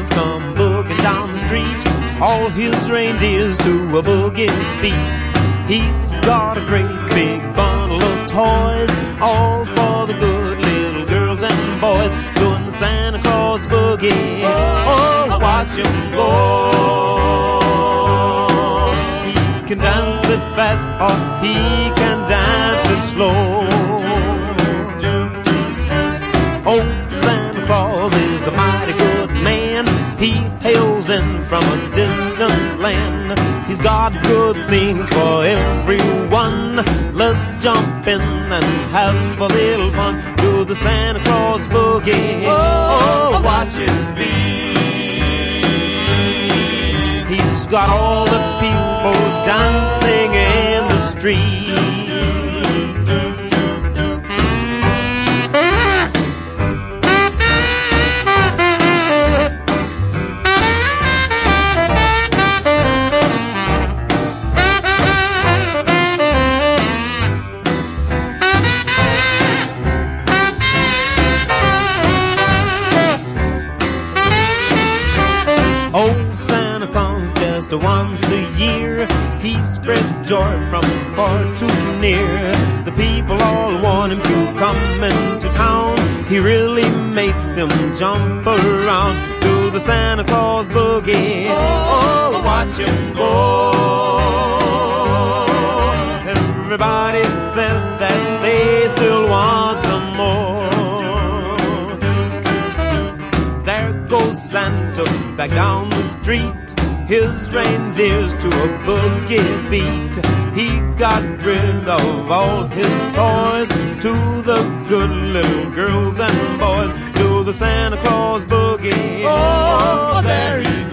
boys come booging down the street, all his reindeers to a boogie beat. He's got a great big bundle of toys, all for the good little girls and boys, doing the Santa Claus boogie. Oh, watch him go. He can dance it fast or he can dance it slow. Oh, Santa Claus is a mighty good man. He hails in from a distant land. He's got good things for everyone. Let's jump in and have a little fun. Do the Santa Claus boogie. Oh, watch his feet. He's got all the people dancing in the street. Once a year, he spreads joy from far to near. The people all want him to come into town. He really makes them jump around. Do the Santa Claus boogie. Oh, watch him go. Everybody said that they still want some more. There goes Santa back down the street, his reindeers to a boogie beat. He got rid of all his toys, to the good little girls and boys. Do the Santa Claus boogie. Oh, there he